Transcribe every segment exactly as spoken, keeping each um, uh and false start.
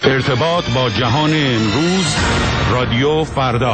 ارتباط با جهان امروز، رادیو فردا.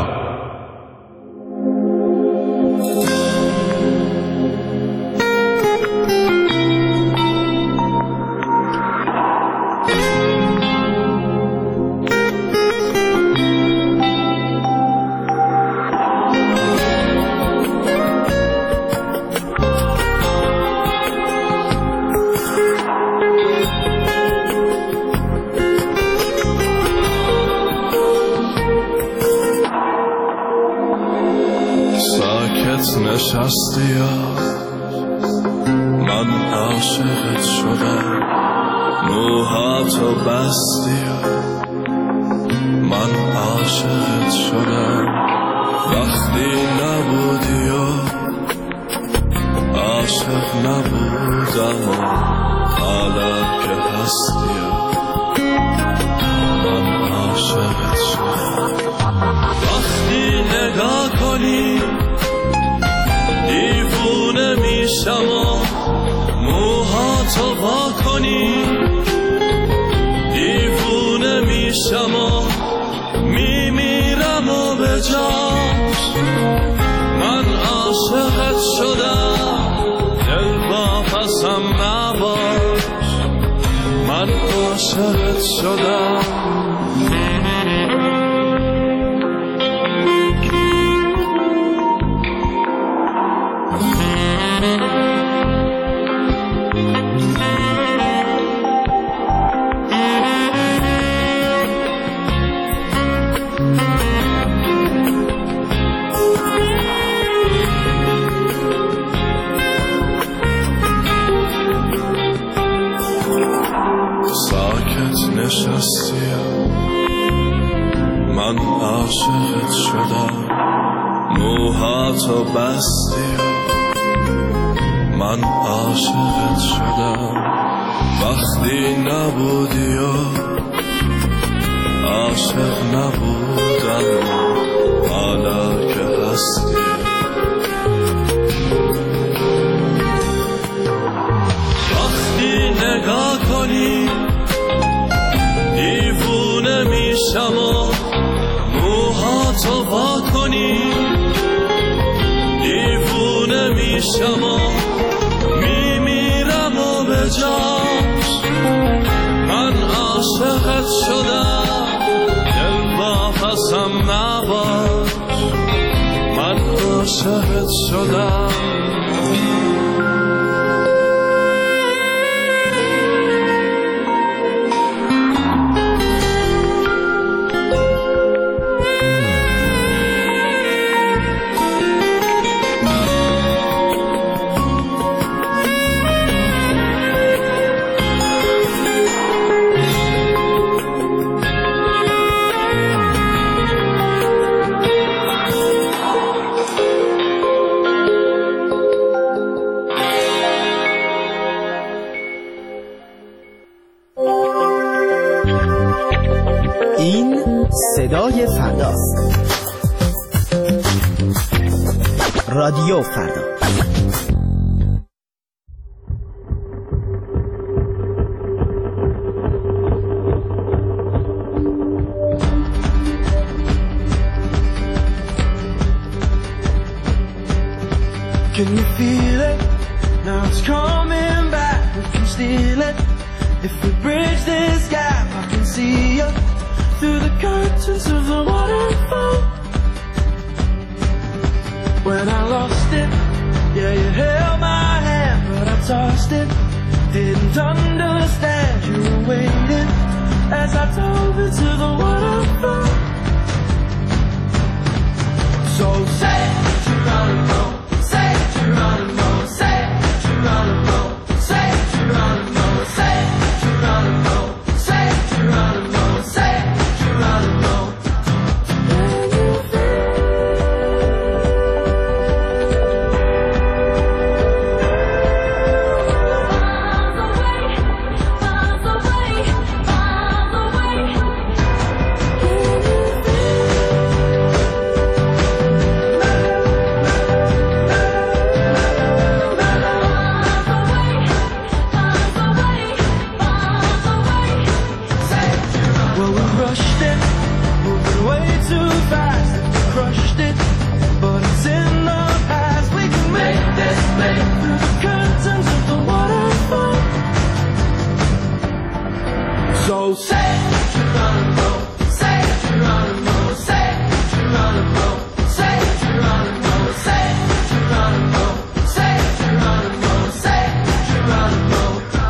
نشستی یا من عاشقت شدم، موهاتو بستی یا من عاشقت شدم، وقتی نبودی یا عاشق نبودم و حالا که هستی یا من عاشقت شدم. وقتی نگاه کنی دیوونه میشم و موهاتو وا کنی، دیوونه میشم و میمیرم و به جاش من عاشقت شدم. دل واپسم نباش، من عاشقت شدم. نشستی من عاشقت شدم، موهاتو بستی من عاشقت شدم، وقتی نبودی و عاشق نبودم حالا که هستی. وقتی نگاه کنی دیوونه میشم و موهاتو وا کنی، دیوونه میشم و میمیرم و به جاش من عاشقت شدم. دل واپسم نباش، من عاشقت شدم. این صدای فرداست. رادیو فردا. Can you feel it? Now it's coming back. We can steal it. If we bridge this gap, I can see you through the curtains of the waterfall. When I lost it, yeah, you held my hand, but I tossed it. Didn't understand you were waiting as I dove into the waterfall. So say Geronimo, say Geronimo, say Geronimo, say Geronimo, say Geronimo, say Geronimo, say Geronimo. rushed it, moving way too fast. We crushed it, but it's in the past. We can make this make through the curtains of the waterfall. So say Geronimo, say Geronimo, say Geronimo, say Geronimo, say Geronimo, say Geronimo, say Geronimo.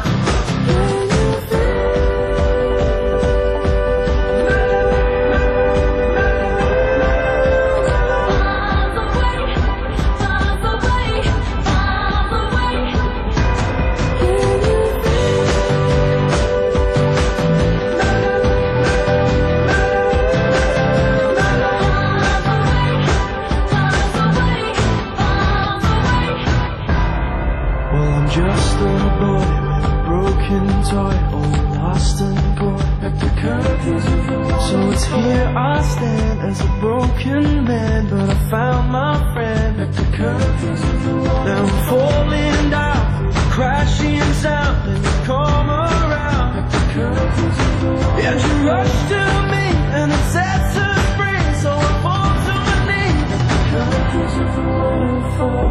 Just a boy with a broken toy, all lost and poor at the curtains of the wall. So it's here I stand as a broken man, but I found my friend at the curtains of the wall. Now I'm falling down, crashing sound, and you come around at the curtains of the wall. And you rush to me, and it sets us free, so I fall to my knees at the curtains of the waterfall.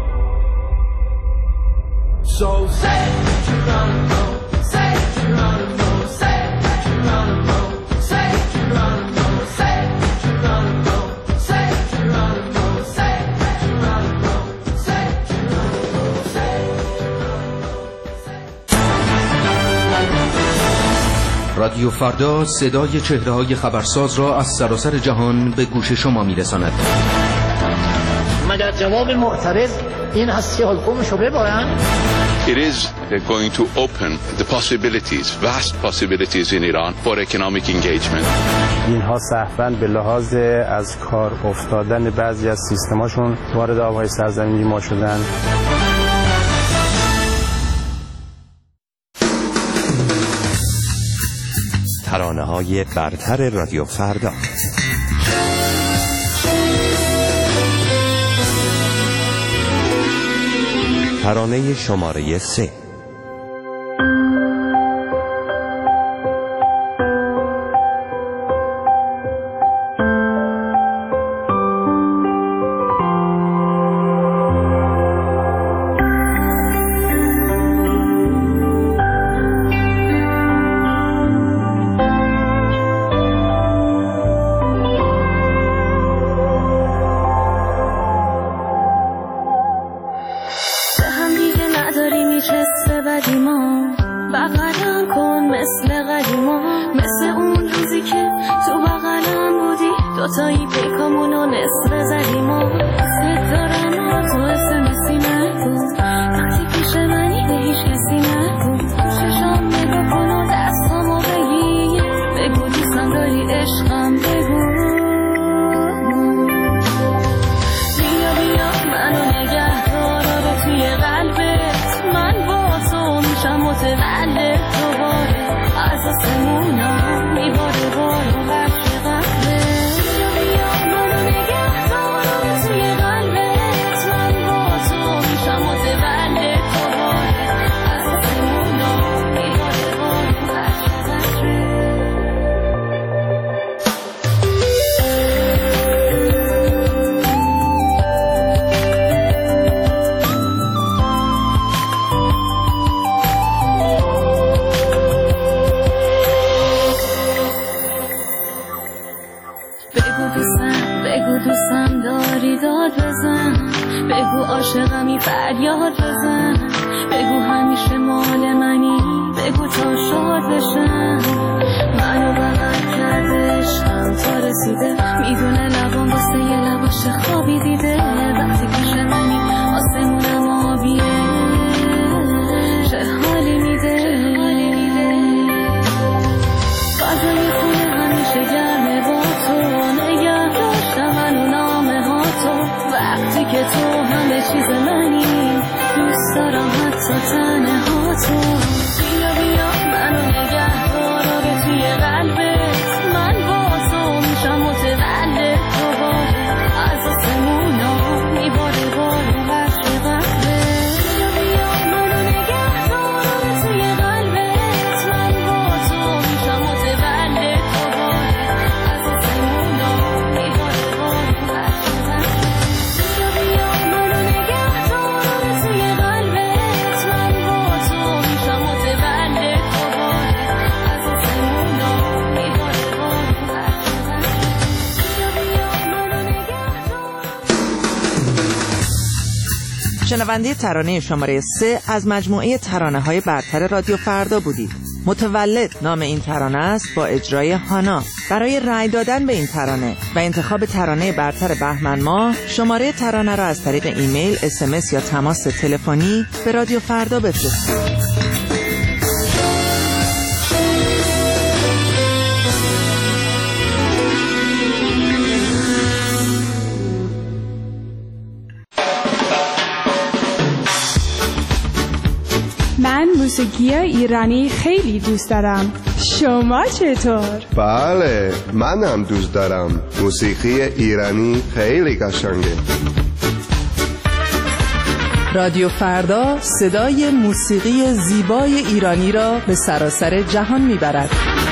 So say Geronimo, say Geronimo, say Geronimo, say Geronimo, say Geronimo, say Geronimo, say Geronimo, say Geronimo, say Geronimo. رادیو فردا صدای چهره‌های خبرساز را از سراسر جهان به گوش شما می‌رساند. مگر جواب معترض این هست که حلقومشو ببرن؟ It is going to open the possibilities, vast possibilities in Iran for economic engagement. اینها صحفاً به لحاظ از کار افتادن بعضی از سیستماشون وارد آبهای سرزمینی ما شدن. ترانه‌های برتر رادیو فردا. ترانه شماره سه. شنونده ترانه شماره سه از مجموعه ترانه‌های برتر رادیو فردا بودید. متولد نام این ترانه است با اجرای هانا. برای رأی دادن به این ترانه و انتخاب ترانه برتر بهمن ماه شماره ترانه را از طریق ایمیل، اس ام اس یا تماس تلفنی به رادیو فردا بفرستید. من موسیقی ایرانی خیلی دوست دارم. شما چطور؟ بله، من هم دوست دارم. موسیقی ایرانی خیلی قشنگه. رادیو فردا صدای موسیقی زیبای ایرانی را به سراسر جهان میبرد.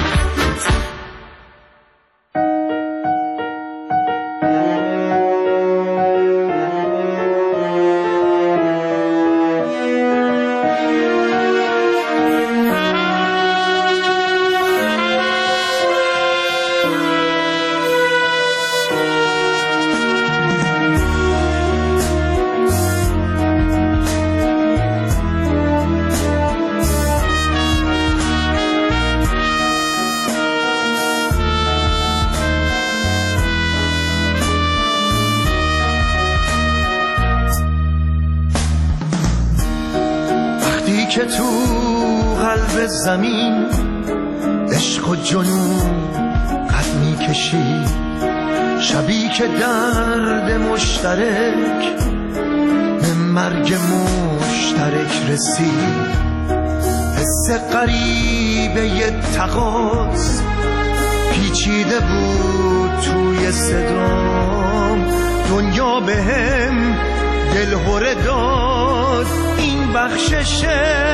که تو قلب زمین عشق و جنون قد می کشی، شبی که درد مشترک به مرگ مشترک رسید، حس غریبه ی تقاض پیچیده بود توی صدام، دنیا به هم دلهوره داد این بخششه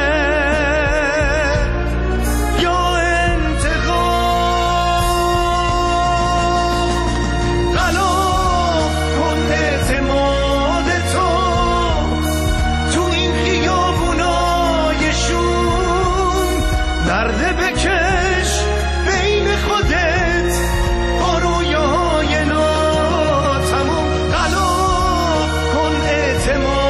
یا انتقام، غلاف کن اعتماد تو تو این خیابونای شوم، درده بکش بین خودت با رویای ناتموم، غلاف کن اعتماد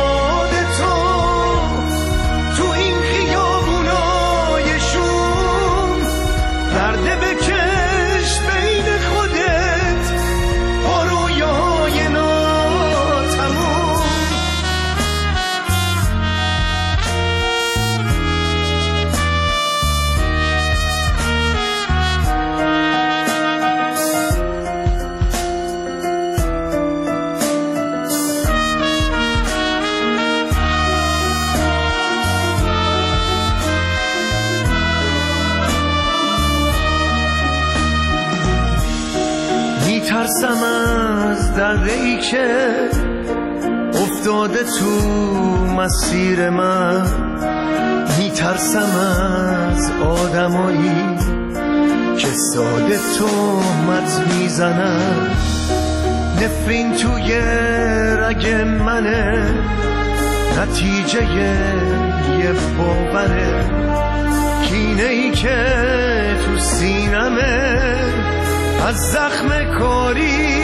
ترسم از دره‌ای که افتاده تو مسیر من، میترسم از آدمایی که ساده تهمت میزنن، نفرین توی رگ منه نتیجه یه باوره، کینه‌ای که تو سینمه از زخم کاری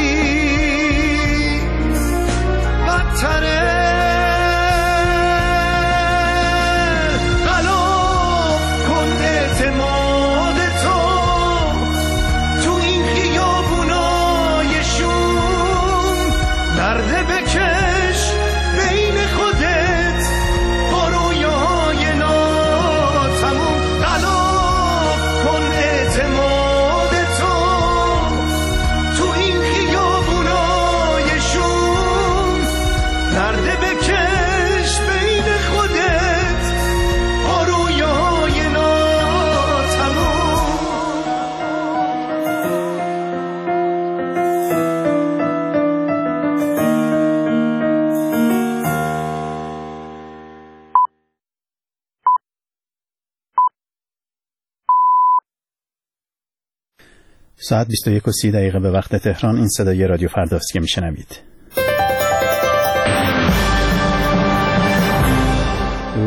بدتره، غلاف کن اعتماد تو تو این خیابونای شوم، درده بکش بین خودت با رویای ناتموم، غلاف کن اعتماد ساعت بیست و یک و سی دقیقه به وقت تهران. این صدای رادیو فرداست که میشنوید. درود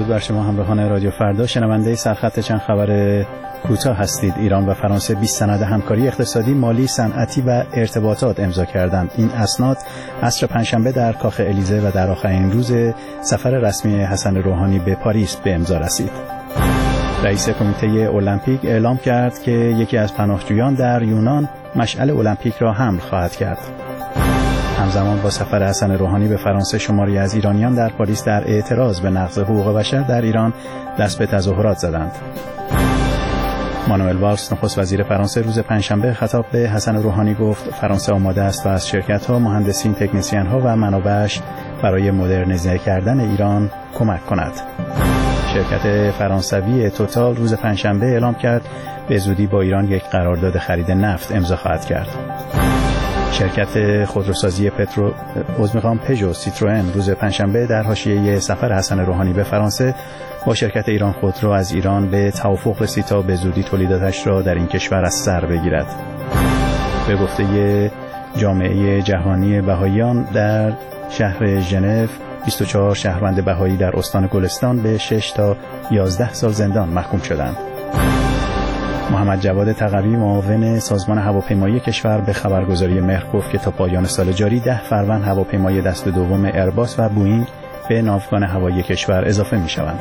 درود بر شما همراهان رادیو فردا. شنونده سرخط چند خبر کوتاه هستید. ایران و فرانسه بیست سند همکاری اقتصادی، مالی، صنعتی و ارتباطات امضا کردند. این اسناد عصر پنجشنبه در کاخ الیزه و در آخرین روز سفر رسمی حسن روحانی به پاریس به امضا رسید. رئیس کمیته المپیک اعلام کرد که یکی از پناهجویان در یونان مشعل المپیک را حمل خواهد کرد. همزمان با سفر حسن روحانی به فرانسه، شماری از ایرانیان در پاریس در اعتراض به نقض حقوق بشر در ایران دست به تظاهرات زدند. مانوئل والس نخست وزیر فرانسه روز پنجشنبه خطاب به حسن روحانی گفت فرانسه آماده است و از شرکت‌ها، مهندسین، تکنسین‌ها و منابعش برای مدرنیزه کردن ایران کمک کند. شرکت فرانسوی توتال روز پنجشنبه اعلام کرد به زودی با ایران یک قرارداد خرید نفت امضا خواهد کرد. شرکت خودروسازی پترو اوزمیقام پژو سیتروئن روز پنجشنبه در حاشیه سفر حسن روحانی به فرانسه با شرکت ایران خودرو از ایران به توافق رسید تا به زودی تولیداتش را در این کشور از سر بگیرد. به گفته جامعه جهانی بهائیان در شهر ژنو بیست و چهار شهروند بهایی در استان گلستان به شش تا یازده سال زندان محکوم شدند. محمد جواد تقوی معاون سازمان هواپیمایی کشور به خبرگزاری مهر گفت که تا پایان سال جاری ده فروند هواپیمای دست دوم ایرباس و بوئینگ به ناوگان هوایی کشور اضافه می شوند.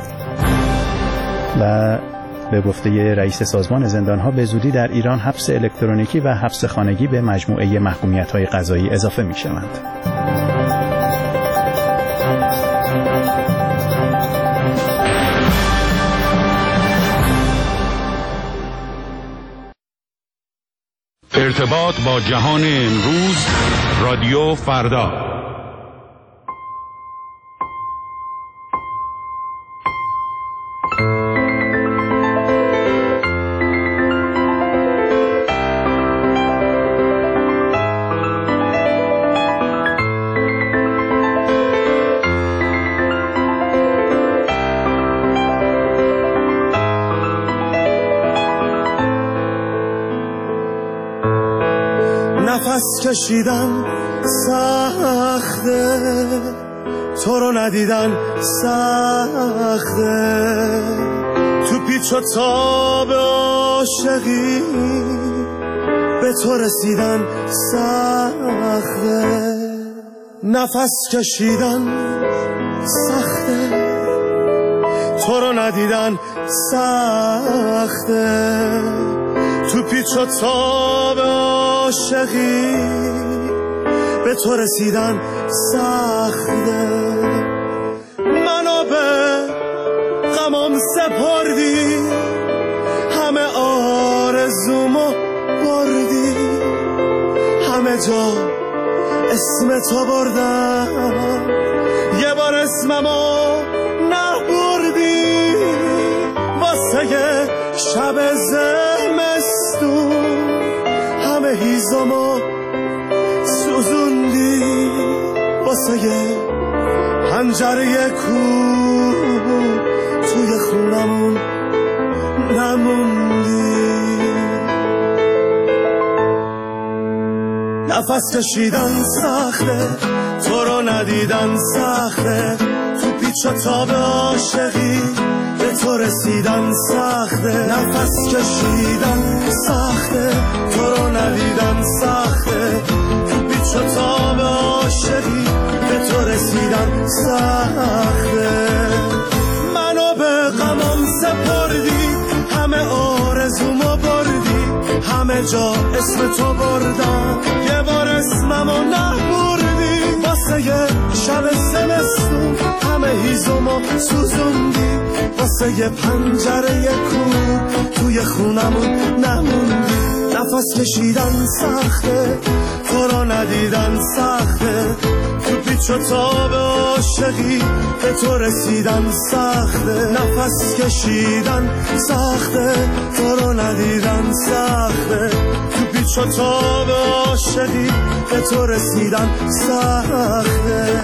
و به گفته رئیس سازمان زندانها به زودی در ایران حبس الکترونیکی و حبس خانگی به مجموعه محکومیت‌های قضایی اضافه می شوند. ارتباط با جهان امروز، رادیو فردا. نفس کشیدن سخته، تو رو ندیدن سخته، تو پیچ و تاب عاشقی به تو رسیدن سخته. نفس کشیدن سخته، تو رو ندیدن سخته، تو پیچ و تاب عاشقی به تو رسیدن سخته. منو به غمم سپردی، همه آرزومو بردی، همه جا اسم تو بردم، یه بار اسممو نبردی. واسه یه شب زمستون همه هیزمو سوزوندی، واسه یه پنجره کو توی خونمون نموندی. نفس کشیدن سخته، تو رو ندیدن سخته، تو پیچ و تاب عاشقی به تو رسیدن سخته. نفس کشیدن سخته، تو رو ندیدن سخته، تو پیچ و تاب عاشقی به تو رسیدن سخته. منو به غمم سپردی، همه آرزومو بردی، همه جا اسم تو بردم، یه بار اسممو نبردی. واسه یه شب زمستون همه هیزمو سوزوندی، واسه یه پنجره کو توی خونمون نموندی. نفس کشیدن سخته، تو رو ندیدن سخته، تو پیچ و تاب عاشقی به تو رسیدن سخته. نفس کشیدن سخته، تو رو ندیدن سخته، تو پیچ و تاب عاشقی به تو رسیدن سخته.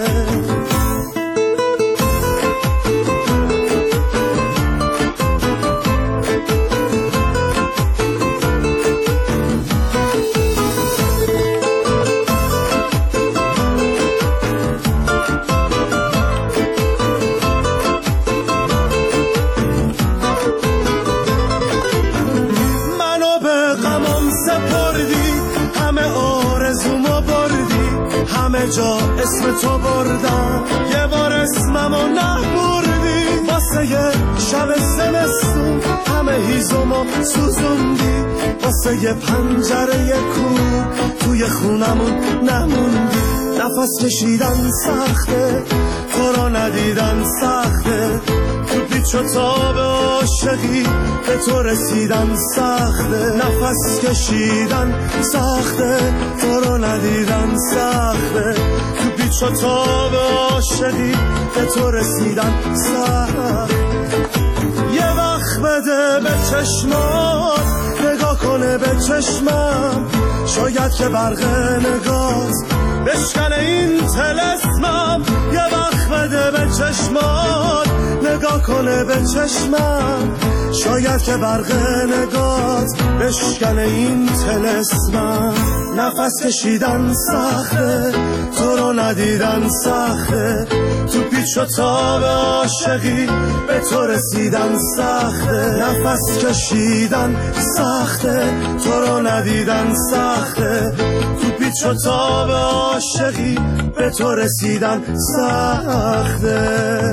همه جا اسم تو بردم، یه بار اسممو نبردی. واسه یه شب زمستون همه هیزمو سوزوندی، واسه یه پنجره کوه توی خونمون نموندی. نفس کشیدن سخته، تو رو ندیدن سخته، تو پیچ و تاب عاشقی به تو رسیدن سخته. نفس کشیدن سخته، تو رو ندیدن سخته، تو پیچ و تاب عاشقی به تو رسیدن سخته. یه وقت بده به چشمات، نگاه کنه به چشمم، شاید که برق نگات بشکنه این طلسمم. یه وقت بده به چشمات، نگاه کنه به چشمم، شاید که برق نگات بشکنه این طلسمم. نفس کشیدن سخته، تو رو ندیدن سخته، تو پیچ و تاب عاشقی به تو رسیدن سخته. نفس کشیدن سخته، تو رو ندیدن سخته، تو پیچ و تاب عاشقی به تو رسیدن سخته.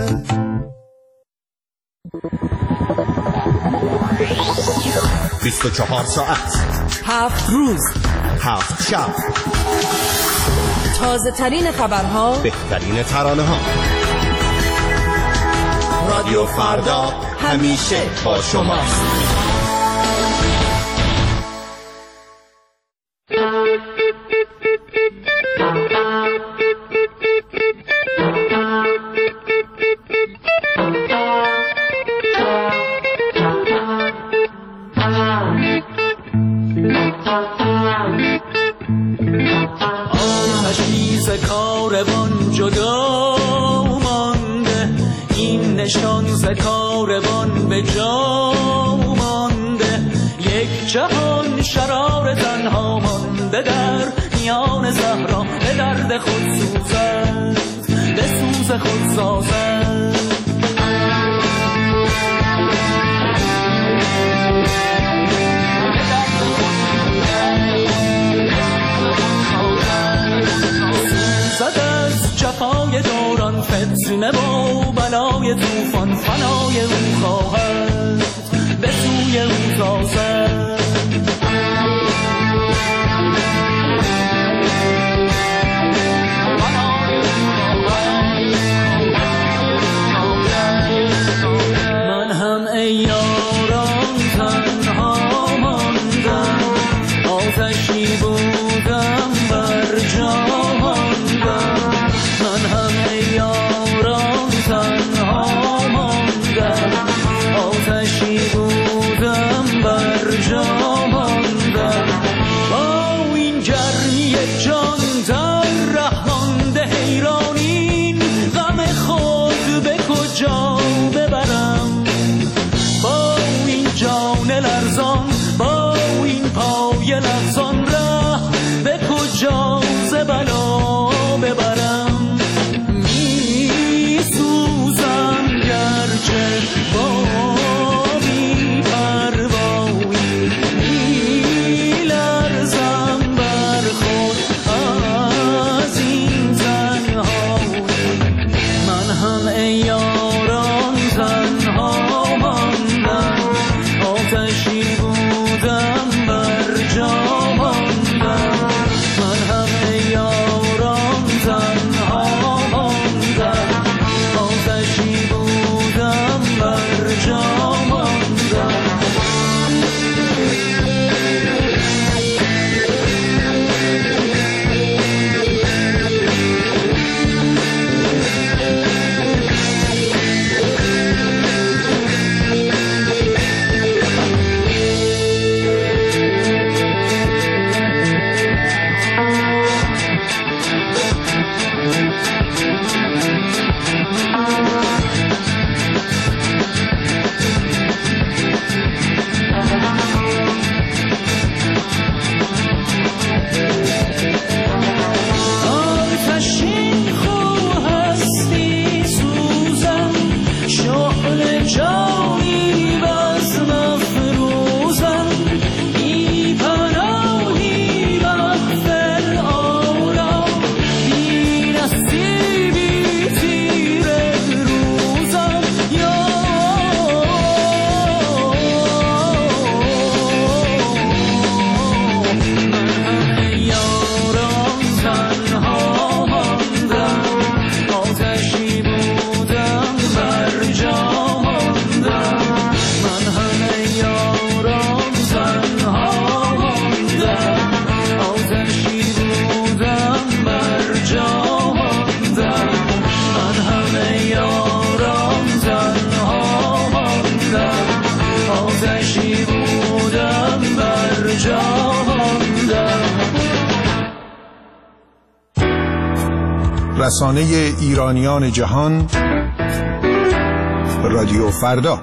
بیست و چهار ساعت، هفت روز، هفت شب، تازه ترین خبرها، بهترین ترانه ها. رادیو فردا همیشه با شماست. کاروان جدا مانده، این نشان ز کاروان به جا مانده. یک جهان شرار تنها مانده در میان صحرا، به درد خود سوزد، به سوز خود سازد. جفای دوران، فتنه و بلای طوفان، فنای او خواهد، به سوی او سازد. من هم ای یاران تنها ماندم، آتشی بودم بر جا ماندم. من هم ای یاران تنها ماندم، آتشی بودم بر جا ماندم. با این گرمی جان در ره مانده، حیرانین غم خود به کجا ببرم. با این جان لرزان، با این پای لرزان، ره به کجا ز بلا ببرم. آتشی بودم بر جا رسانه ایرانیان جهان، رادیو فردا.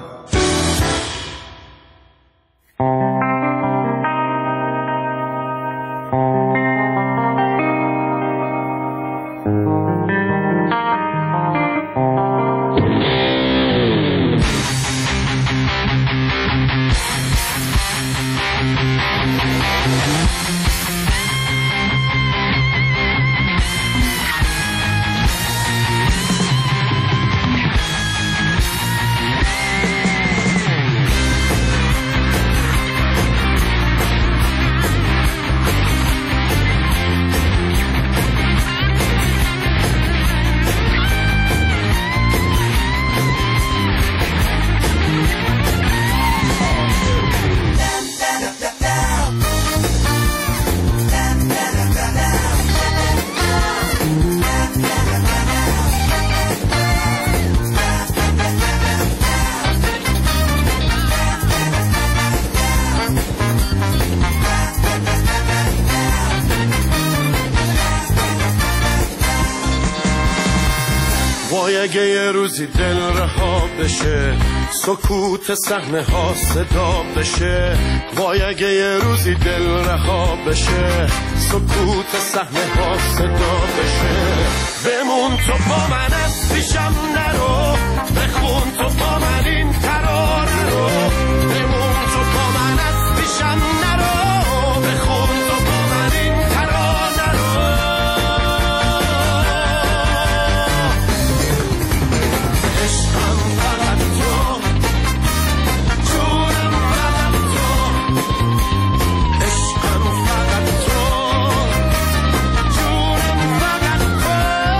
اگه یه روزی دل رها بشه، سکوت صحنه ها صدا بشه. وای اگه یه روزی دل رها بشه، سکوت صحنه ها صدا بشه. بمون تو با من، از پیشم نرو، بخون تو با من این ترانه رو. بمون تو با من، از پیشم نرو، بخون تو با من این ترانه رو. عشقم فقط تو، جونم فقط تو. عشقم فقط تو، جونم فقط تو.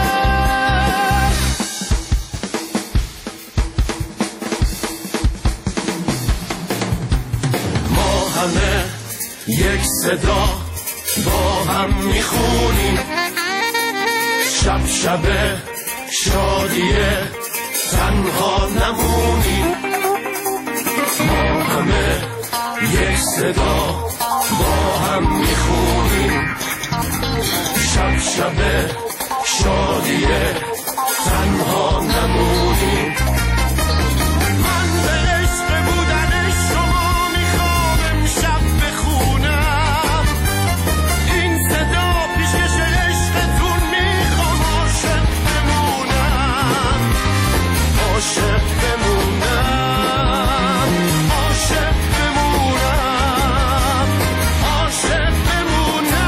ما همه یک صدا با هم میخونیم، شب شب شادیه تنها نمونیم. ما همه یک صدا با هم میخونیم، شب شب شادیه تنها نمونیم. من به عشق بودن شما میخوام امشب بخونم این صدا، پیشکش عشقتون میخوام عاشق بمونم، عاشق بمونم، عاشق بمونم، عاشق بمونم.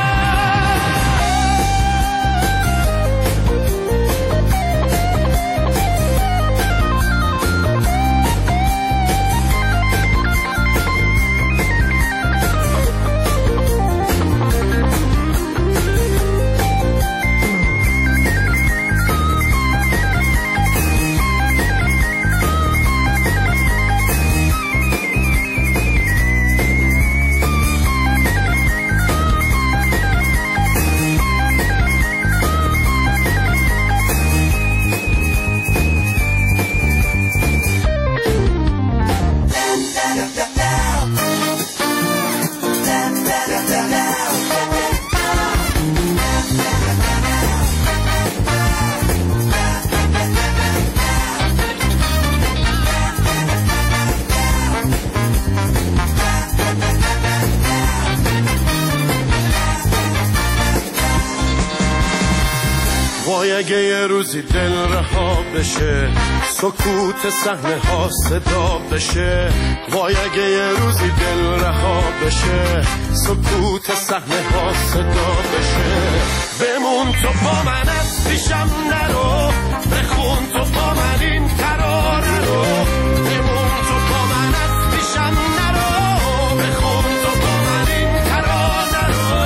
وای اگه یه روزی دل رها بشه، سکوت صحنه ها صدا بشه. وای اگه یه روزی دل رها بشه، سکوت صحنه ها صدا بشه. بمون تو با من، از پیشم نرو، بخون تو با من این ترانه رو. بمون تو با من، از پیشم نرو، بخون تو با من این ترانه رو.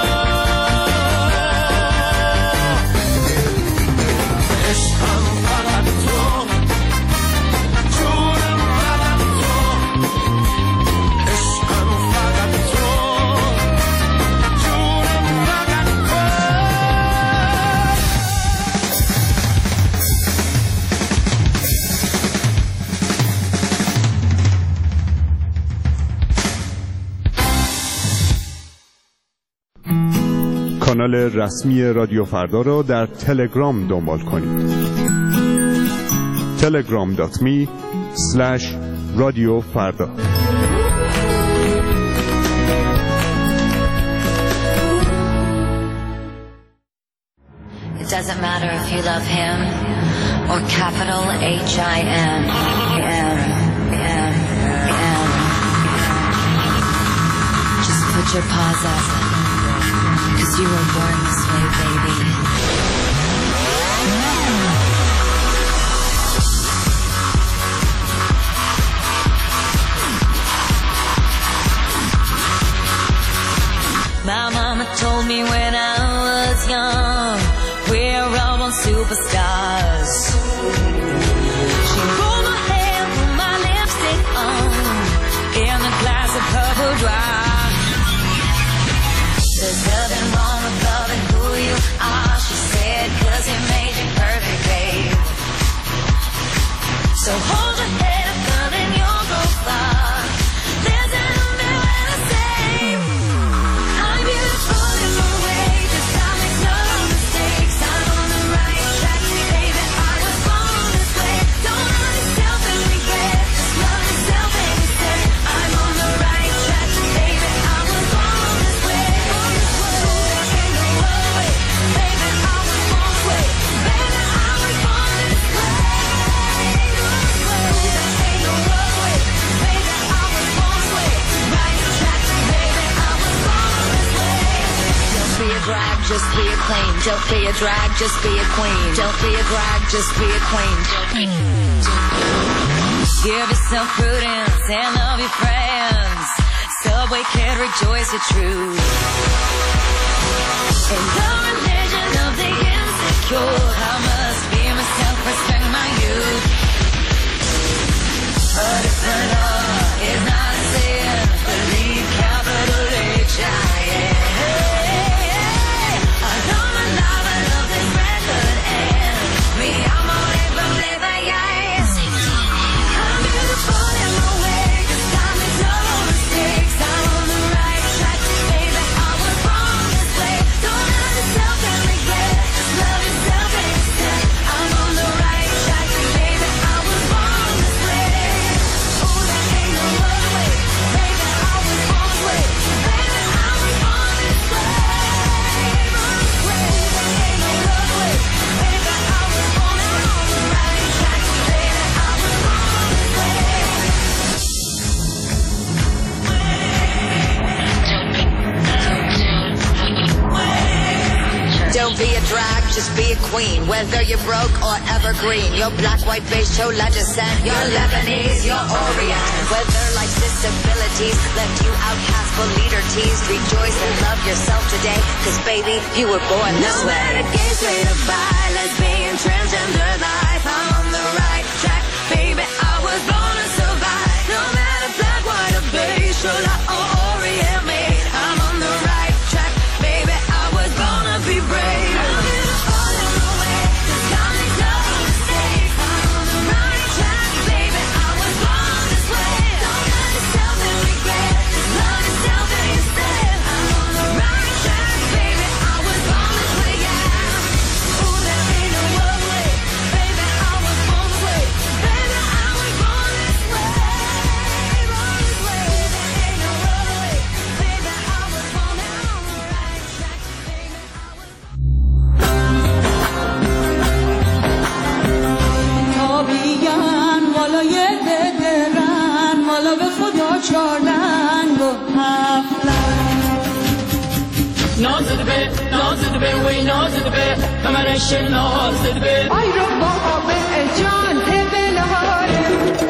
عشقم فقط تو، جونم فقط تو. عشقم فقط تو، جونم فقط تو. کانال رسمی رادیو فردا را در تلگرام دنبال کنید. تلگرام دات می اسلش رادیو فردا. It doesn't matter if you love him or capital H I M. M, M, M. Just put your paws up, 'cause you were born this way, baby. My mama told me when I was young, we're all born superstars. She rolled my hair, put my lipstick on, in a glass of purple dry. There's nothing wrong with loving who you are, she said, 'cause he made you perfect, babe. So hold your head up, girl, and you'll go far. There's a million to say. I'm beautiful in my way, just I make no mistakes. I'm on the right track, baby, I was born this way. Don't hurt yourself and regret, just love yourself instead. I'm on the right track, baby, I was born this way. Ain't no other way, baby, I was born this way. Baby, I was born this way. Ain't no other way, baby, I was born this way. Right track, baby, I was born this way. Don't be a drag, just be a queen. Don't be a drag, just be a queen. Don't be a drag, just be a queen. Give yourself prudence and love your friends. Subway kid, rejoice your truth. In the religion of the insecure, I must be myself, respect my youth. But if the law is not a sin, believe capital H I M. I know my love, I love this record, and me, I'm on it, but live a yes. I'm beautiful in my way, 'cause I make no mistakes. I'm on the right track, baby, I was born this way. Don't hurt yourself and regret, just love yourself instead. I'm on the right track, baby, I was born this way. Oh, there ain't no other way, baby, I was born this way. Baby, I was born this way. Born this way, there ain't no other way, baby, I was born. I'm on the right track, baby, I was born this way. Don't be a drag, just be a queen. Whether you're broke or evergreen, you're black, white, beige, chola descent, you're Lebanese, you're Orient. Whether life's disabilities left you outcast but leader teased, rejoice and love yourself today, 'cause baby, you were born this way. No matter gay, straight or bi, lesbian, transgender life, I'm on the right track, baby, I was born to survive. No matter black, white or beige, chola or Orient made, I'm on the right track, baby, I was born to be brave. I'm beautiful in my way, 'cause I make no mistakes. I'm on the right track, baby, I was born this way. Don't hurt yourself and regret, just love yourself instead. I'm on the right track, baby, I was born this way, yeah. Ooh, there ain't no other way, baby, I was born this way. Baby, I was born this way. Born this way, there ain't no other way, baby, I was born on the right track, baby, I was. تابیان والای ددرن والا به خدا چارنگ و هفتن نازد به نازد به وی نازد به کمرش نازد به آی رو بابا به جان دلهاره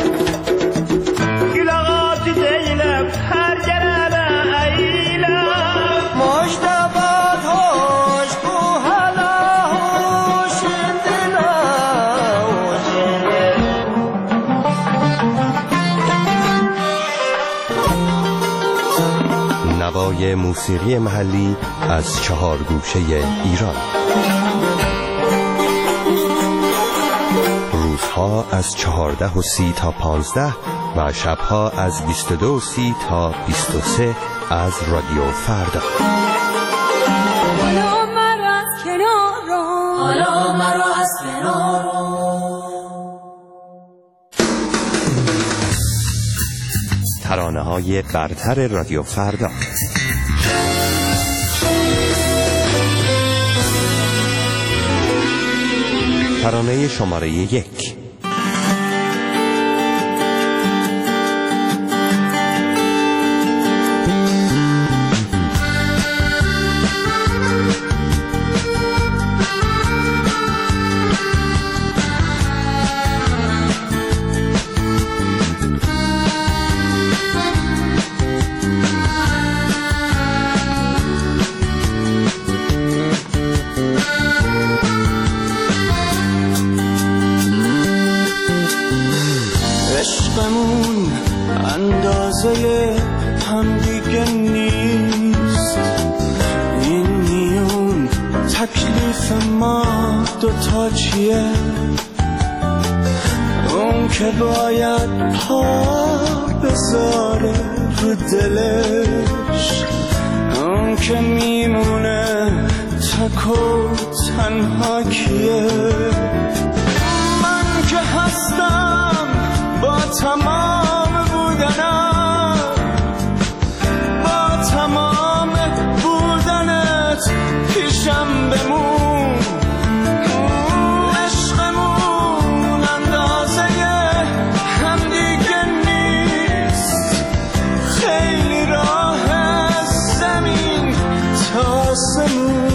گلاغات دیلم هر جرم ایلم مشتبات هوش بو هلا هوش دلا نوای موسیقی محلی از چهار گوشه ایران. روزها از چهارده و سی تا پانزده و شبها از بیست و دو و سی تا بیست و سه از رادیو فردا. حالا مرا از کنار ترانه های برتر رادیو فردا. ترانه شماره یک. عشقمون اندازه همدیگه نیست، این میون تکلیف ما دوتا چیه؟ اون که باید پا بذاره رو دلش، اون که میمونه تک و تنها کیه؟ من که هستم با تمام بودنم، با تمام بودنت پیشم بمون. عشقمون اندازه همدیگه نیست، خیلی راه از زمین تا آسمون.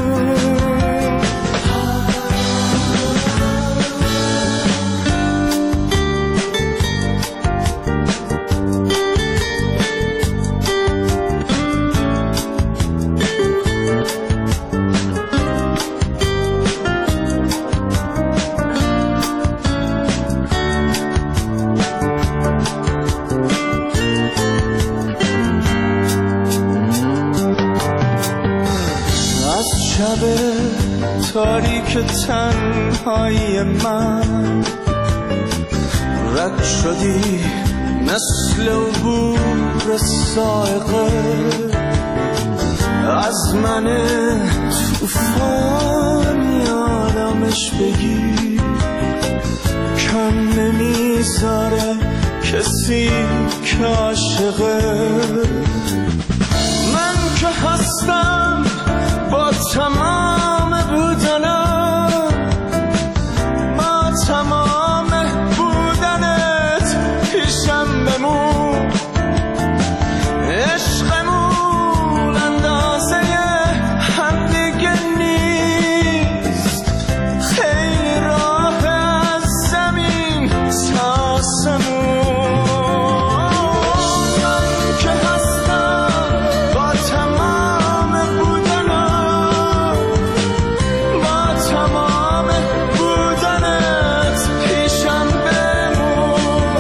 تاریک تنهایی من رد شدی مثل عبور سائقه از من توفانی آرامش بگی، کم نمیذاره کسی که عاشقه. من که هستم با تمام بودنم، با تمام بودنت پیشم بمون. عشقمون اندازه همدیگه نیست، خیلی راه از زمین تا آسمون. من که هستم با تمام بودنم، با تمام بودنت پیشم بمون.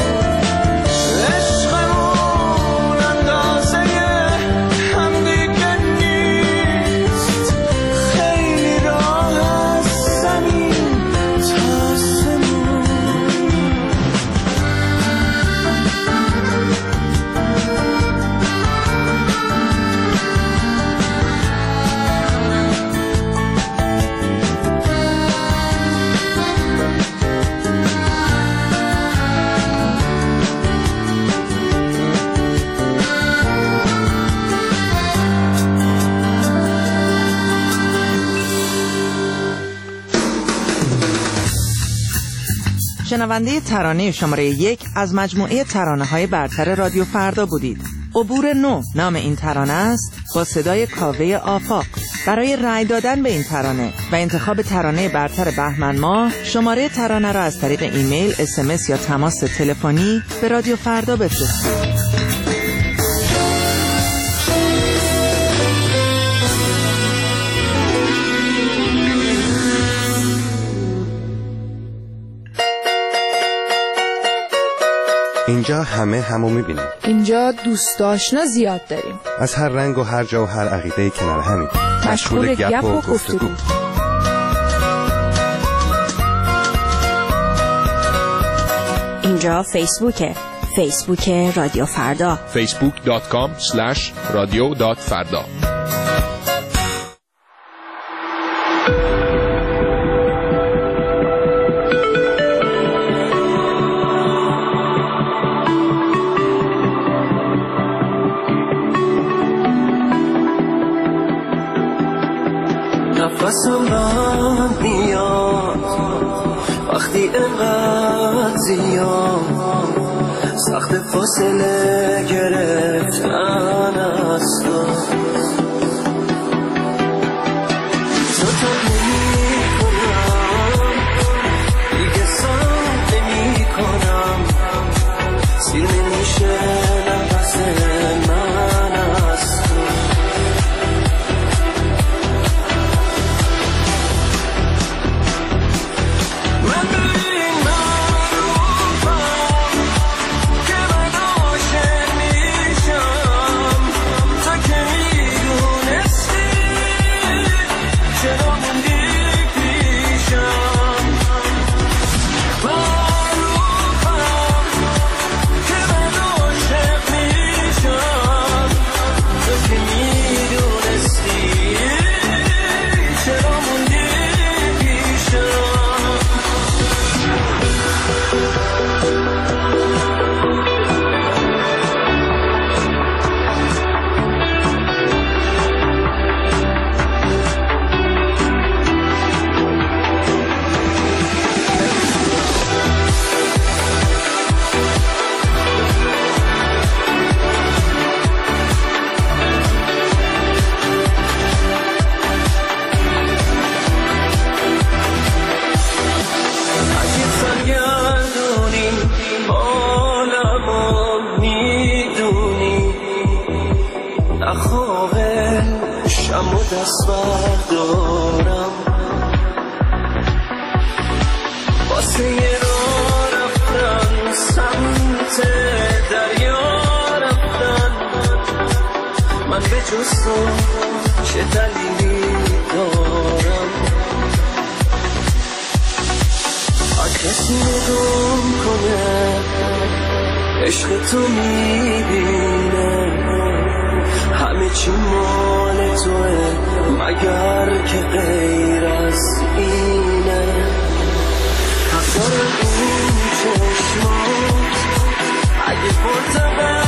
عشقمون اندازه همدیگه نیست، خیلی راه از زمین تا آسمون. شنونده ترانه شماره یک از مجموعه ترانه های برتر رادیو فردا بودید. عبور نو نام این ترانه است، با صدای کاوه آفاق. برای رأی دادن به این ترانه و انتخاب ترانه برتر بهمن ماه، شماره ترانه را از طریق ایمیل، اس ام اس یا تماس تلفنی به رادیو فردا بفرستید. اینجا همه همو میبینیم. اینجا دوست آشنا زیاد داریم، از هر رنگ و هر جا و هر عقیده کنار همین، مشغول گپ و گفتگو. اینجا فیسبوکه، فیسبوک رادیو فردا، فیسبوک دات کام اسلش رادیو دات فردا. نفسم بند میاد وقتی اینقدر زیاد سخت فاصله گرفتن از تو زودم نمی کنم دیگه سام نمی کنم سیر نمیشه نفس من از تو من ببین معروفم که من عاشق میشم تا که میدونستی چرا موندی پیشم معروفم که من عاشق میشم تا که میدونستی چرا موندی پیشم اگه سرگردونی حالمو میدونی نخواه شم و دست بردارم واسه یه راه رفتن سمت دریا رفتن من به جز تو چه دلیلی دارم کسی نگم کنه عشق تو میبینه همه چی مال توه مگر که غیر از اینه حق دارم این چشمات اگه پرتبه